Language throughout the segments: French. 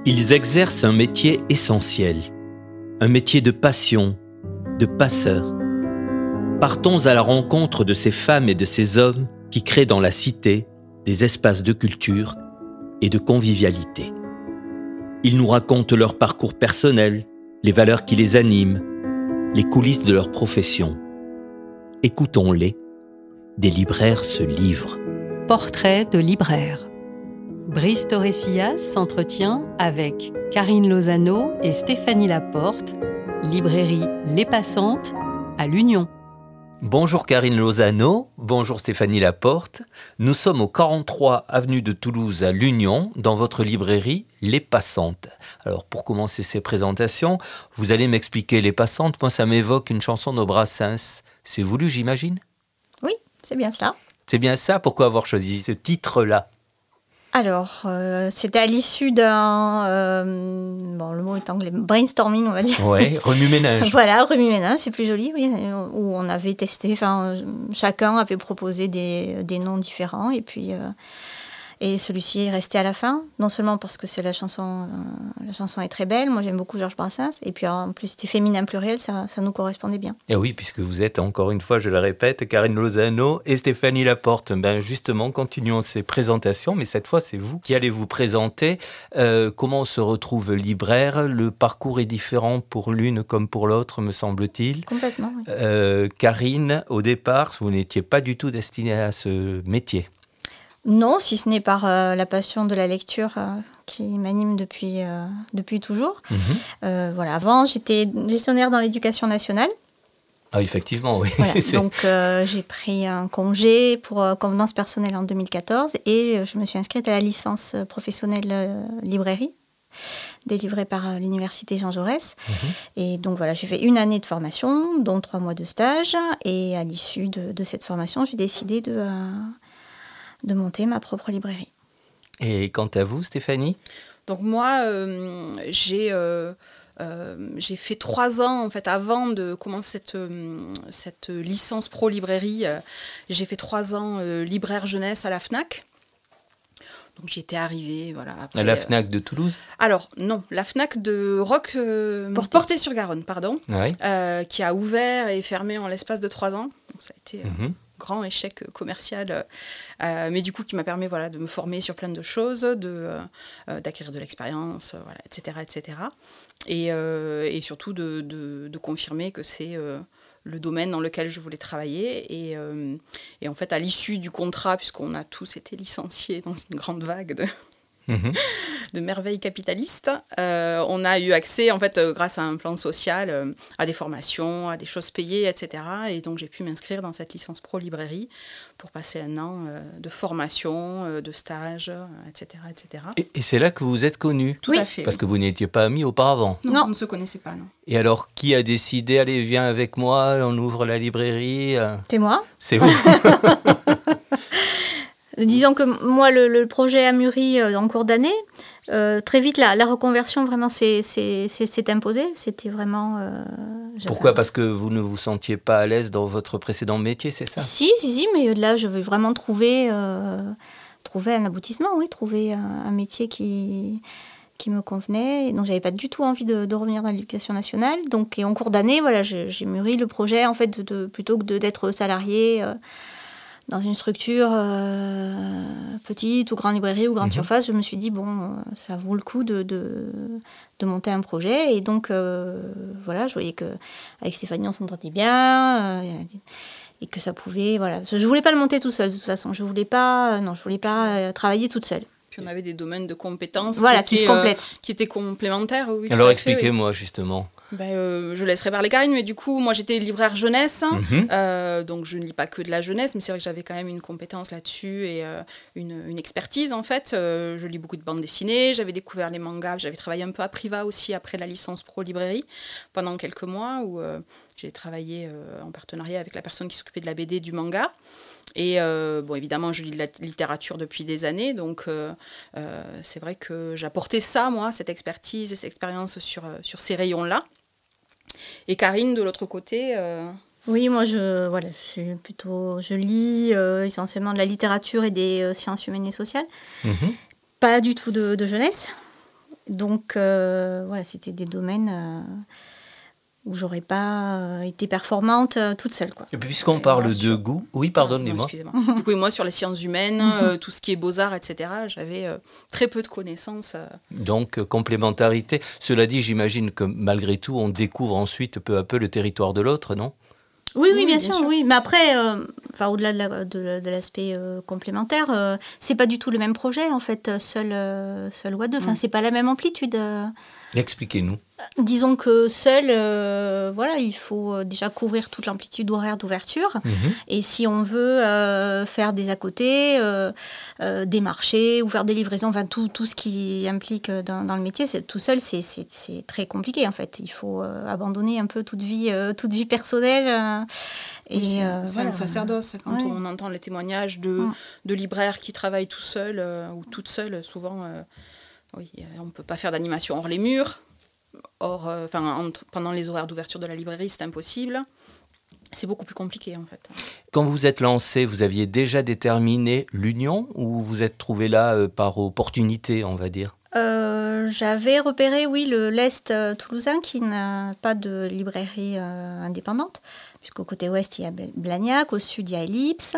Ils exercent un métier essentiel, un métier de passion, de passeur. Partons à la rencontre de ces femmes et de ces hommes qui créent dans la cité des espaces de culture et de convivialité. Ils nous racontent leur parcours personnel, les valeurs qui les animent, les coulisses de leur profession. Écoutons-les, des libraires se livrent. Portrait de libraire. Brice Torresillas s'entretient avec Karine Lozano et Stéphanie Laporte, librairie Les Passantes à l'Union. Bonjour Karine Lozano, bonjour Stéphanie Laporte. Nous sommes au 43 avenue de Toulouse à l'Union, dans votre librairie Les Passantes. Alors pour commencer ces présentations, vous allez m'expliquer Les Passantes. Moi ça m'évoque une chanson de Brassens. C'est voulu, j'imagine ? Oui, c'est bien cela. C'est bien ça, pourquoi avoir choisi ce titre-là ? Alors, c'était à l'issue d'un, le mot est anglais, brainstorming, on va dire. Oui, remue-ménage. Voilà, remue-ménage, c'est plus joli, oui, où on avait testé, chacun avait proposé des noms différents, et puis et celui-ci est resté à la fin, non seulement parce que la chanson est très belle, moi j'aime beaucoup Georges Brassens, et puis en plus c'était féminin pluriel, ça nous correspondait bien. Et oui, puisque vous êtes, encore une fois, je le répète, Karine Lozano et Stéphanie Laporte. Justement, continuons ces présentations, mais cette fois c'est vous qui allez vous présenter. Comment on se retrouve libraire ? Le parcours est différent pour l'une comme pour l'autre, me semble-t-il. Complètement, oui. Karine, au départ, vous n'étiez pas du tout destinée à ce métier. Non, si ce n'est par la passion de la lecture qui m'anime depuis toujours. Avant, j'étais gestionnaire dans l'éducation nationale. Ah, effectivement, oui. Voilà, donc, j'ai pris un congé pour convenance personnelle en 2014 et je me suis inscrite à la licence professionnelle librairie, délivrée par l'université Jean Jaurès. Et donc, voilà, j'ai fait une année de formation, dont 3 mois de stage. Et à l'issue de cette formation, j'ai décidé de monter ma propre librairie. Et quant à vous, Stéphanie ? Donc moi, j'ai fait 3 ans, en fait, avant de commencer cette licence pro librairie, j'ai fait 3 ans libraire jeunesse à la Fnac. Donc j'y étais arrivée, voilà. Après, à la Fnac de Toulouse ? Alors non, la Fnac de Roque, Portée-sur-Garonne, pardon, qui a ouvert et fermé en l'espace de 3 ans. Donc ça a été grand échec commercial, mais du coup qui m'a permis de me former sur plein de choses, d'acquérir de l'expérience, etc. Et surtout de confirmer que c'est le domaine dans lequel je voulais travailler. Et en fait, à l'issue du contrat, puisqu'on a tous été licenciés dans une grande vague de merveilles capitalistes, on a eu accès, en fait, grâce à un plan social, à des formations, à des choses payées, etc. Et donc, j'ai pu m'inscrire dans cette licence pro librairie pour passer 1 an de formation, de stage, etc. Et c'est là que vous vous êtes connus ? Tout à fait. Parce que vous n'étiez pas amis auparavant ? Non, on ne se connaissait pas, non. Et alors, qui a décidé, allez, viens avec moi, on ouvre la librairie ? C'est moi. C'est vous. Disons que moi, le projet a mûri en cours d'année. Très vite, la reconversion vraiment s'est imposée. C'était vraiment... Pourquoi ? Parce que vous ne vous sentiez pas à l'aise dans votre précédent métier, c'est ça ? Si, mais là, je vais vraiment trouver un aboutissement, trouver un métier qui me convenait. Donc, j'avais pas du tout envie de revenir dans l'éducation nationale. Donc, et en cours d'année, j'ai mûri le projet, en fait, plutôt que d'être salarié dans une structure petite ou grande librairie ou grande surface. Je me suis dit, ça vaut le coup de monter un projet. Et donc, je voyais qu'avec Stéphanie, on s'entendait bien. Et que ça pouvait... Je voulais pas le monter tout seul, de toute façon. Je voulais pas travailler toute seule. Puis on avait des domaines de compétences qui étaient complémentaires. Oui, alors expliquez-moi justement. Je laisserai parler Karine, mais du coup, moi j'étais libraire jeunesse, donc je ne lis pas que de la jeunesse, mais c'est vrai que j'avais quand même une compétence là-dessus et une expertise en fait. Je lis beaucoup de bandes dessinées, j'avais découvert les mangas, j'avais travaillé un peu à Priva aussi après la licence pro librairie pendant quelques mois où j'ai travaillé en partenariat avec la personne qui s'occupait de la BD du manga. Et évidemment, je lis de la littérature depuis des années, donc c'est vrai que j'apportais ça, moi, cette expertise et cette expérience sur ces rayons-là. Et Karine, de l'autre côté... Oui, moi, je lis essentiellement de la littérature et des sciences humaines et sociales. Pas du tout de jeunesse. Donc, voilà, c'était des domaines où j'aurais pas été performante toute seule, quoi. Et puis, puisqu'on parle de goût... Oui, pardonnez-moi. Excusez-moi. Du coup, moi, sur les sciences humaines, tout ce qui est beaux-arts, etc., j'avais très peu de connaissances. Donc, complémentarité. Cela dit, j'imagine que malgré tout, on découvre ensuite peu à peu le territoire de l'autre, non ? Oui, bien sûr, oui. Mais après, au-delà de l'aspect complémentaire, c'est pas du tout le même projet, en fait, seul ou à deux. Enfin, c'est pas la même amplitude. Expliquez-nous. Disons que seul, il faut déjà couvrir toute l'amplitude horaire d'ouverture. Et si on veut faire des à côté, des marchés ou faire des livraisons, enfin tout ce qui implique dans le métier, tout seul, c'est très compliqué en fait. Il faut abandonner un peu toute vie personnelle. C'est un sacerdoce. Quand on entend les témoignages de libraires qui travaillent tout seuls ou toutes seules, souvent, on ne peut pas faire d'animation hors les murs. Pendant les horaires d'ouverture de la librairie, c'est impossible. C'est beaucoup plus compliqué, en fait. Quand vous vous êtes lancé, vous aviez déjà déterminé l'union ou vous êtes trouvé là par opportunité, on va dire ? J'avais repéré, l'Est toulousain qui n'a pas de librairie indépendante, puisqu'au côté ouest, il y a Blagnac, au sud, il y a Ellipse.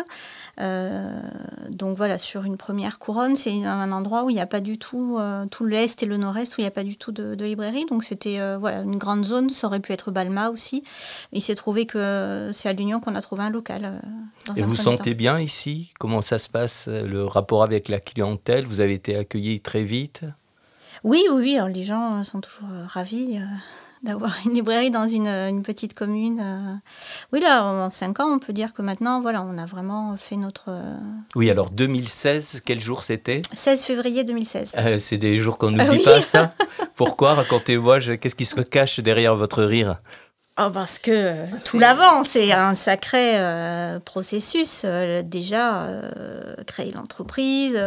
Donc voilà, sur une première couronne, c'est un endroit où il n'y a pas du tout, tout l'Est et le Nord-Est, où il n'y a pas du tout de librairie. Donc c'était une grande zone, ça aurait pu être Balma aussi. Il s'est trouvé que c'est à l'Union qu'on a trouvé un local. Et vous sentez bien ici ? Comment ça se passe, le rapport avec la clientèle ? Vous avez été accueilli très vite ? Oui. Alors, les gens sont toujours ravis d'avoir une librairie dans une petite commune. Oui, là, en 5 ans, on peut dire que maintenant, on a vraiment fait notre... Oui, alors 2016, quel jour c'était ? 16 février 2016. C'est des jours qu'on n'oublie pas, ça ? Pourquoi ? Racontez-moi, qu'est-ce qui se cache derrière votre rire ? Parce que tout l'avant, c'est un sacré processus. Déjà, créer l'entreprise...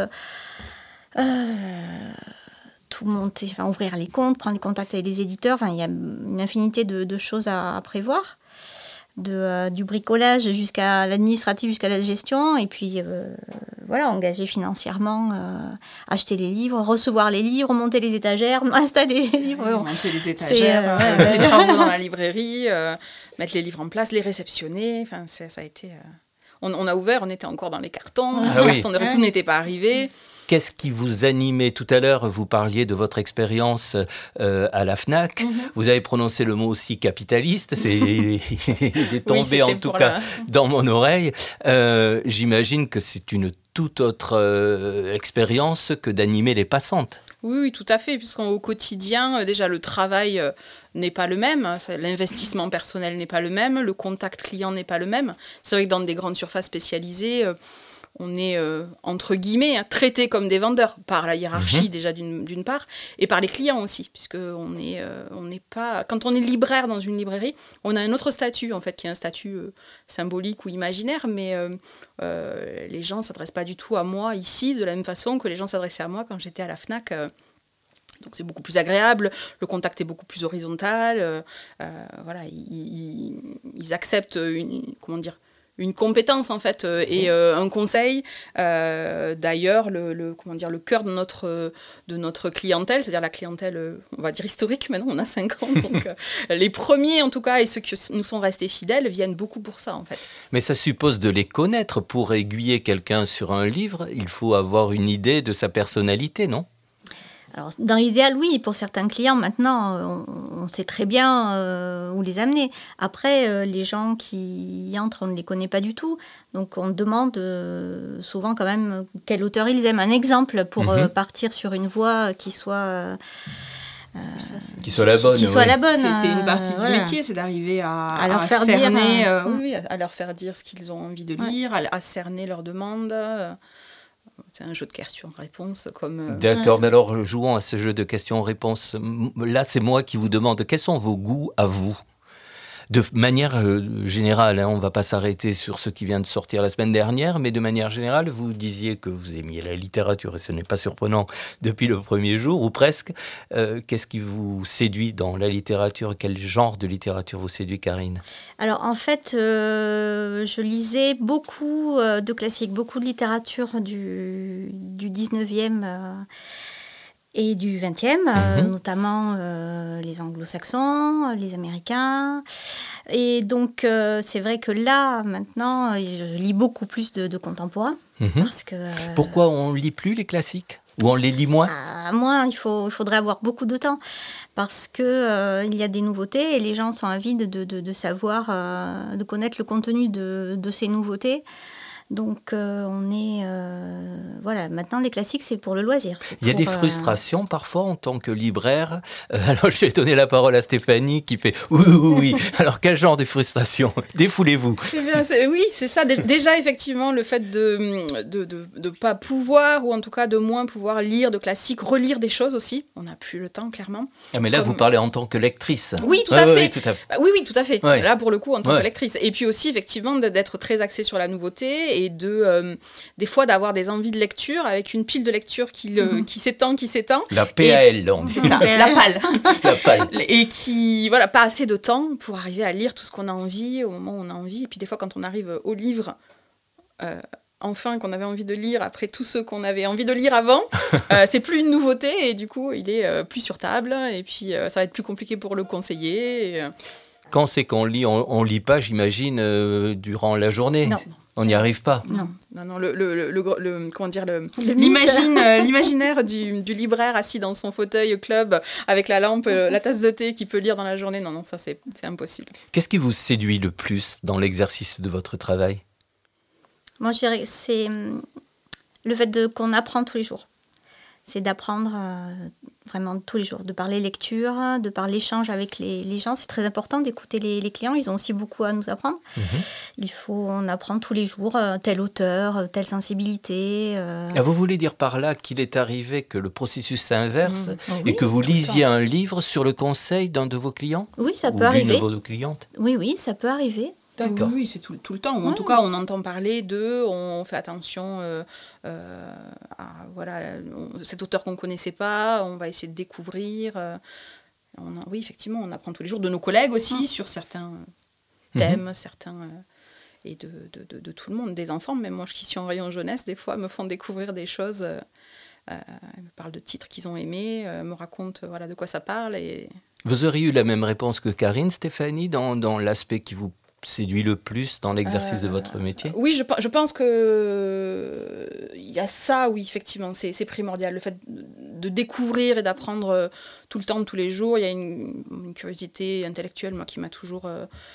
tout monter, ouvrir les comptes, prendre contact avec les éditeurs. Il y a une infinité de choses à prévoir. Du bricolage jusqu'à l'administratif, jusqu'à la gestion. Et puis, engager financièrement, acheter les livres, recevoir les livres, monter les étagères, installer les livres. Monter les étagères, les travaux dans la librairie, mettre les livres en place, les réceptionner. Ça a été... On a ouvert, on était encore dans les cartons. Les cartons de retour n'étaient pas arrivés. Qu'est-ce qui vous animait ? Tout à l'heure, vous parliez de votre expérience à la Fnac. Vous avez prononcé le mot aussi capitaliste. Il est tombé en tout cas dans mon oreille. J'imagine que c'est une toute autre expérience que d'animer les passantes. Oui, tout à fait, puisqu'au quotidien, déjà, le travail n'est pas le même, l'investissement personnel n'est pas le même, le contact client n'est pas le même. C'est vrai que dans des grandes surfaces spécialisées... on est, entre guillemets, traité comme des vendeurs par la hiérarchie déjà d'une part, et par les clients aussi, puisque on n'est pas... Quand on est libraire dans une librairie, on a un autre statut, en fait, qui est un statut symbolique ou imaginaire, mais les gens ne s'adressent pas du tout à moi ici, de la même façon que les gens s'adressaient à moi quand j'étais à la Fnac. Donc c'est beaucoup plus agréable, le contact est beaucoup plus horizontal, ils acceptent une compétence en fait et un conseil. D'ailleurs, le cœur de notre clientèle, c'est-à-dire la clientèle, on va dire historique, maintenant on a 5 ans, donc les premiers en tout cas et ceux qui nous sont restés fidèles viennent beaucoup pour ça en fait. Mais ça suppose de les connaître. Pour aiguiller quelqu'un sur un livre, il faut avoir une idée de sa personnalité, non ? Alors, dans l'idéal, oui, pour certains clients, maintenant, on sait très bien où les amener. Après, les gens qui y entrent, on ne les connaît pas du tout. Donc, on demande souvent quand même quel auteur ils aiment. Un exemple pour partir sur une voie qui soit... qui soit la bonne. C'est une partie du métier, c'est d'arriver à leur faire cerner, à leur faire dire ce qu'ils ont envie de lire, à cerner leurs demandes. C'est un jeu de questions-réponses comme... D'accord, mais alors jouons à ce jeu de questions-réponses. Là, c'est moi qui vous demande, quels sont vos goûts à vous ? De manière générale, on ne va pas s'arrêter sur ce qui vient de sortir la semaine dernière, mais de manière générale, vous disiez que vous aimiez la littérature, et ce n'est pas surprenant depuis le premier jour, ou presque. Qu'est-ce qui vous séduit dans la littérature ? Quel genre de littérature vous séduit, Karine ? Alors, en fait, je lisais beaucoup de classiques, beaucoup de littérature du 19e... Et du 20e, notamment les anglo-saxons, les américains. Et donc, c'est vrai que là, maintenant, je lis beaucoup plus de contemporains. Parce que, pourquoi on ne lit plus les classiques ? Ou on les lit moins ? Moins, il faudrait avoir beaucoup de temps. Parce qu'il y a des nouveautés et les gens sont avides de savoir, de connaître le contenu de ces nouveautés. Donc, voilà, maintenant, les classiques, c'est pour le loisir. Il y a des frustrations parfois en tant que libraire. Alors, je vais donner la parole à Stéphanie qui fait oui. Alors, quel genre de frustration ? Défoulez-vous. Eh bien, oui, c'est ça. Déjà, effectivement, le fait de pas pouvoir, ou en tout cas de moins pouvoir lire de classiques, relire des choses aussi. On n'a plus le temps, clairement. Ah, mais là, vous parlez en tant que lectrice. Oui, tout à fait. Oui, tout à fait. Oui, tout à fait. Ouais. Là, pour le coup, en tant que lectrice. Et puis aussi, effectivement, d'être très axée sur la nouveauté et des fois d'avoir des envies de lecture avec une pile de lecture qui s'étend. La PAL, donc. C'est ça, la palle. La palle. Et qui, voilà, pas assez de temps pour arriver à lire tout ce qu'on a envie au moment où on a envie. Et puis des fois, quand on arrive au livre, enfin, qu'on avait envie de lire après tous ceux qu'on avait envie de lire avant, c'est plus une nouveauté et du coup, il est plus sur table. Et puis, ça va être plus compliqué pour le conseiller. Quand c'est qu'on lit, on lit pas, j'imagine, durant la journée. Non. On n'y arrive pas. Non. L'imaginaire du libraire assis dans son fauteuil club avec la lampe, la tasse de thé qui peut lire dans la journée. Non, ça c'est impossible. Qu'est-ce qui vous séduit le plus dans l'exercice de votre travail ? Moi, je dirais que c'est le fait qu'on apprend tous les jours. C'est d'apprendre vraiment tous les jours, de par les lectures, de par l'échange avec les gens. C'est très important d'écouter les clients, ils ont aussi beaucoup à nous apprendre. On apprend tous les jours tel auteur, telle sensibilité. Vous voulez dire par là qu'il est arrivé que le processus s'inverse et que vous lisiez un livre sur le conseil d'un de vos clients ? Oui, ça peut arriver. Ou d'une de vos clientes ? Oui, ça peut arriver. D'accord. Oui, c'est tout le temps. En tout cas, on entend parler on fait attention à cet auteur qu'on ne connaissait pas, on va essayer de découvrir. Oui, effectivement, on apprend tous les jours de nos collègues aussi sur certains thèmes, et de tout le monde, des enfants. Même moi qui suis en rayon jeunesse, des fois, me font découvrir des choses. Ils me parlent de titres qu'ils ont aimés, me racontent de quoi ça parle. Et... Vous auriez eu la même réponse que Karine, Stéphanie, dans l'aspect qui vous séduit le plus dans l'exercice de votre métier ? Oui, je pense que il y a ça, oui, effectivement, c'est primordial. Le fait de découvrir et d'apprendre tout le temps, tous les jours. Il y a une curiosité intellectuelle, moi, qui m'a toujours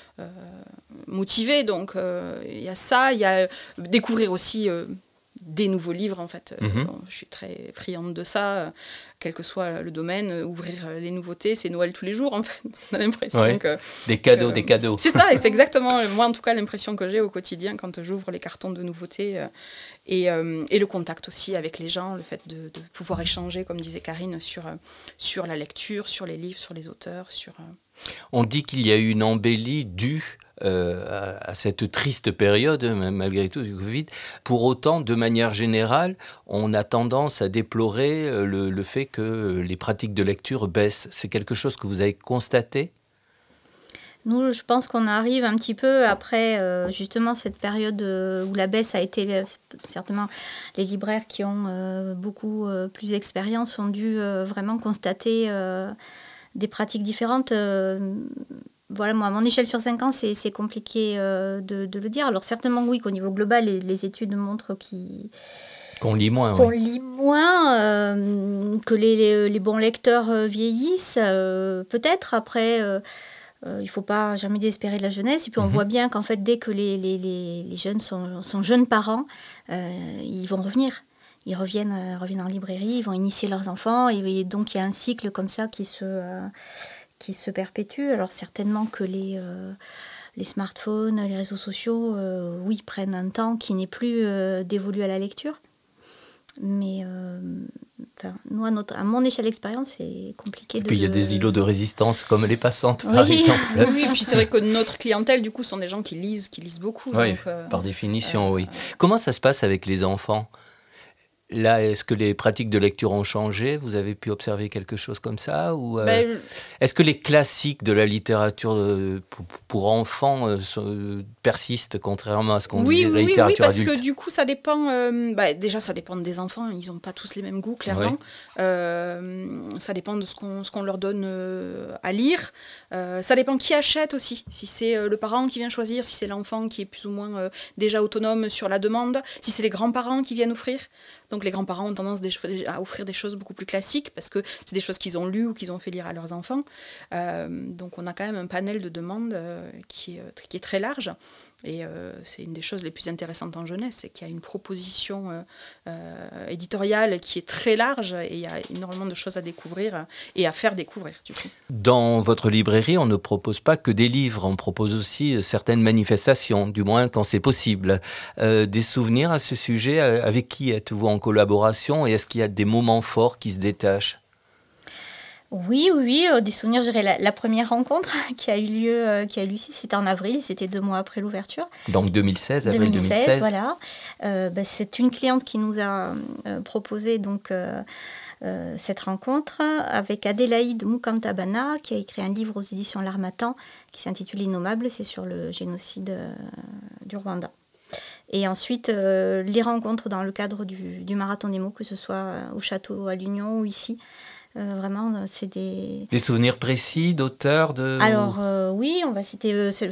motivée. Donc, il y a ça. Il y a découvrir aussi des nouveaux livres, en fait. Je suis très friande de ça, quel que soit le domaine. Ouvrir les nouveautés, c'est Noël tous les jours, en fait. On a l'impression que... Des cadeaux. C'est ça, et c'est exactement, moi, en tout cas, l'impression que j'ai au quotidien quand j'ouvre les cartons de nouveautés. Et le contact aussi avec les gens, le fait de pouvoir échanger, comme disait Karine, sur la lecture, sur les livres, sur les auteurs. On dit qu'il y a eu une embellie due à cette triste période, malgré tout, du Covid. Pour autant, de manière générale, on a tendance à déplorer le fait que les pratiques de lecture baissent. C'est quelque chose que vous avez constaté ? Nous, je pense qu'on arrive un petit peu après justement cette période où la baisse a été, certainement les libraires qui ont beaucoup plus d'expérience ont dû vraiment constater des pratiques différentes. Voilà, moi, à mon échelle sur 5 ans, c'est compliqué de le dire. Alors certainement, oui, qu'au niveau global, les études montrent qu'on lit moins. Qu'on lit moins, que les bons lecteurs vieillissent, peut-être. Après, il ne faut pas jamais désespérer de la jeunesse. Et puis on voit bien qu'en fait, dès que les jeunes sont jeunes parents, ils vont revenir. Ils reviennent en librairie, ils vont initier leurs enfants. Et donc, il y a un cycle comme ça qui se perpétue. Alors certainement que les smartphones, les réseaux sociaux, oui, prennent un temps qui n'est plus dévolu à la lecture. Mais nous, à mon échelle d'expérience, c'est compliqué. Et puis il y a des îlots de résistance comme les passantes, par exemple. Oui, et puis c'est vrai que notre clientèle, du coup, sont des gens qui lisent beaucoup. Oui, donc, par définition, oui. Comment ça se passe avec les enfants ? Là, est-ce que les pratiques de lecture ont changé ? Vous avez pu observer quelque chose comme ça ? Ou est-ce que les classiques de la littérature pour enfants persistent, contrairement à ce qu'on disait de la littérature adulte ? Oui, parce que du coup, ça dépend... déjà, ça dépend des enfants. Ils n'ont pas tous les mêmes goûts, clairement. Oui. Ça dépend de ce qu'on leur donne à lire. Ça dépend qui achète aussi. Si c'est le parent qui vient choisir, si c'est l'enfant qui est plus ou moins déjà autonome sur la demande, si c'est les grands-parents qui viennent offrir. Donc les grands-parents ont tendance à offrir des choses beaucoup plus classiques parce que c'est des choses qu'ils ont lues ou qu'ils ont fait lire à leurs enfants. Donc on a quand même un panel de demandes qui est très large. Et c'est une des choses les plus intéressantes en jeunesse, c'est qu'il y a une proposition éditoriale qui est très large et il y a énormément de choses à découvrir et à faire découvrir. Du coup. Dans votre librairie, on ne propose pas que des livres, on propose aussi certaines manifestations, du moins quand c'est possible. Des souvenirs à ce sujet, avec qui êtes-vous en collaboration et est-ce qu'il y a des moments forts qui se détachent ? Oui, des souvenirs, je dirais la première rencontre qui a eu lieu ici, c'était en avril, c'était 2 mois après l'ouverture. Donc 2016, avril 2016. Voilà. C'est une cliente qui nous a proposé donc cette rencontre avec Adélaïde Mukantabana, qui a écrit un livre aux éditions L'Harmattan qui s'intitule Innommable, c'est sur le génocide du Rwanda. Et ensuite, les rencontres dans le cadre du Marathon des mots, que ce soit au château à l'Union ou ici. Vraiment, c'est des souvenirs précis d'auteurs Alors, oui, on va citer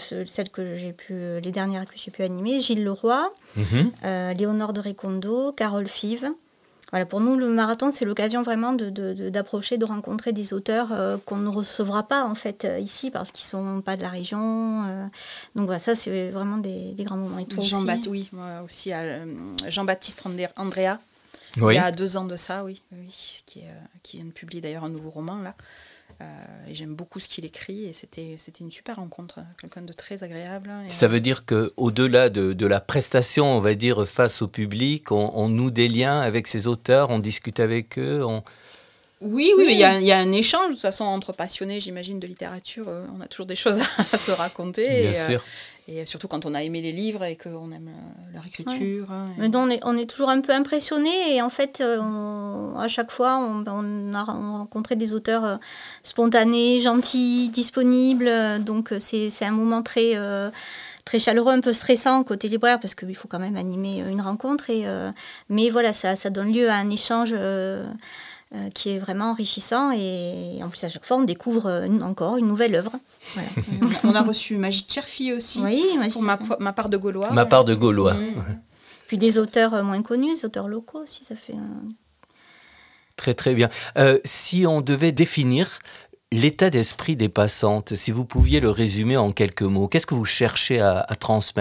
les dernières que j'ai pu animer. Gilles Leroy, Léonore de Recondo, Carole Five. Voilà, pour nous, le marathon, c'est l'occasion vraiment d'approcher, de rencontrer des auteurs qu'on ne recevra pas, en fait, ici, parce qu'ils ne sont pas de la région. Donc, voilà, ça, c'est vraiment des grands moments. Et toi aussi, moi aussi, Jean-Baptiste Andrea. Oui. Il y a 2 ans de ça, oui, qui vient de publier d'ailleurs un nouveau roman, là. Et j'aime beaucoup ce qu'il écrit, et c'était une super rencontre, quelqu'un de très agréable. Ça veut dire qu'au-delà de la prestation, on va dire, face au public, on noue des liens avec ces auteurs, on discute avec eux, Oui, mais il y a un échange, de toute façon, entre passionnés, j'imagine, de littérature, on a toujours des choses à se raconter. Bien sûr. Et surtout quand on a aimé les livres et qu'on aime leur écriture. Ouais. Mais donc on est toujours un peu impressionnés et en fait, à chaque fois, on a rencontré des auteurs spontanés, gentils, disponibles. Donc c'est un moment très chaleureux, un peu stressant côté libraire parce qu'il faut quand même animer une rencontre. Mais voilà, ça donne lieu à un échange qui est vraiment enrichissant et en plus à chaque fois on découvre encore une nouvelle œuvre. Voilà. On a reçu Magid Cherfi aussi, pour ma part de Gaulois. Ma part de Gaulois. Puis des auteurs moins connus, des auteurs locaux aussi, ça fait... Très très bien. Si on devait définir l'état d'esprit des passantes, si vous pouviez le résumer en quelques mots, qu'est-ce que vous cherchez à transmettre ?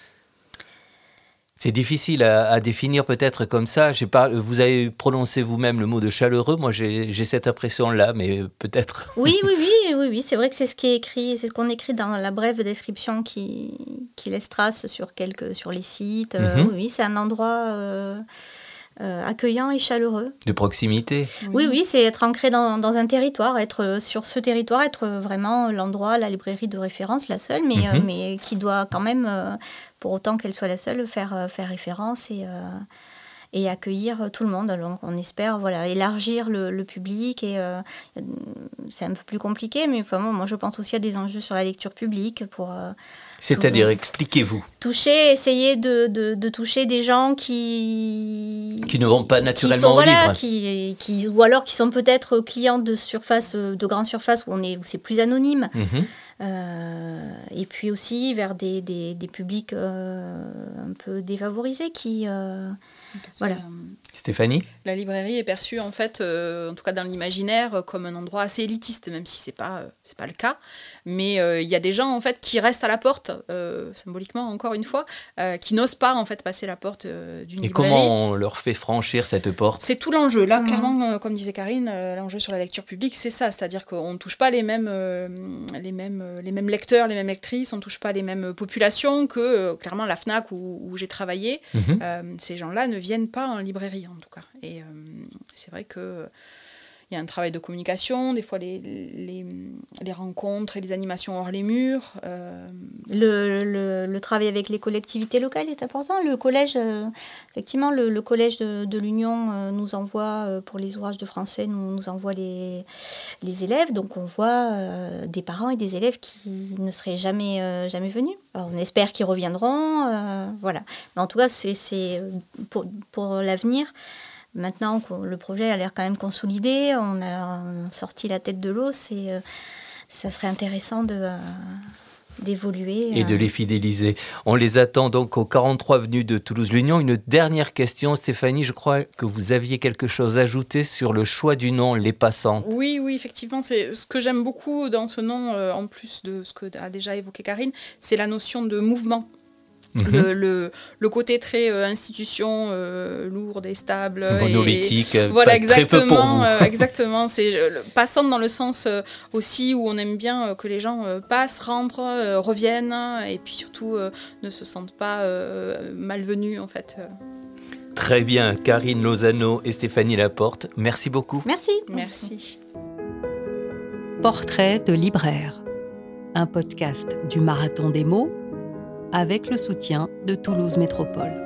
C'est difficile à définir peut-être comme ça. Vous avez prononcé vous-même le mot de chaleureux. Moi, j'ai cette impression-là, mais peut-être... Oui, c'est vrai que c'est ce qui est écrit, c'est ce qu'on écrit dans la brève description qui laisse trace sur les sites. Oui, c'est un endroit accueillant et chaleureux. De proximité. Oui, c'est être ancré dans un territoire, être sur ce territoire, être vraiment l'endroit, la librairie de référence, la seule, mais qui doit quand même... pour autant qu'elle soit la seule, faire référence et accueillir tout le monde. Donc on espère élargir le public. Et c'est un peu plus compliqué, mais moi je pense aussi à des enjeux sur la lecture publique. C'est-à-dire, expliquez-vous. Essayer de toucher des gens qui ne vont pas naturellement au livre. Ou alors qui sont peut-être clients de grandes surfaces où c'est plus anonyme. Et puis aussi vers des publics un peu défavorisés qui... voilà. Stéphanie ? La librairie est perçue en fait, en tout cas dans l'imaginaire, comme un endroit assez élitiste, même si c'est pas le cas. Mais il y a des gens en fait qui restent à la porte, symboliquement encore une fois, qui n'osent pas en fait passer la porte d'une librairie. Et comment on leur fait franchir cette porte ? C'est tout l'enjeu. Là, clairement, comme disait Karine, l'enjeu sur la lecture publique, c'est ça, c'est-à-dire qu'on ne touche pas les mêmes lecteurs, les mêmes lectrices, on ne touche pas les mêmes populations que clairement la Fnac où j'ai travaillé. Ces gens-là ne viennent pas en librairie en tout cas. Et c'est vrai que y a un travail de communication, des fois les rencontres et les animations hors les murs. Le travail avec les collectivités locales est important. Le collège, effectivement, le collège de l'Union nous envoie, pour les ouvrages de français, nous envoie les élèves. Donc on voit des parents et des élèves qui ne seraient jamais venus. Alors, on espère qu'ils reviendront. Voilà. Mais en tout cas, c'est pour l'avenir. Maintenant que le projet a l'air quand même consolidé, on a sorti la tête de l'eau, ça serait intéressant d'évoluer. Et de les fidéliser. On les attend donc au 43 avenue de Toulouse-L'Union. Une dernière question, Stéphanie, je crois que vous aviez quelque chose à ajouter sur le choix du nom, Les Passantes. Oui, effectivement, c'est ce que j'aime beaucoup dans ce nom, en plus de ce que a déjà évoqué Karine, c'est la notion de mouvement. Le côté très institution lourde et stable, monolithique, voilà, très peu pour vous. Exactement, c'est passante dans le sens aussi où on aime bien que les gens passent, rentrent, reviennent et puis surtout ne se sentent pas malvenus en fait. Très bien, Karine Lozano et Stéphanie Laporte, merci beaucoup. Merci. Portrait de libraire, un podcast du Marathon des mots avec le soutien de Toulouse Métropole.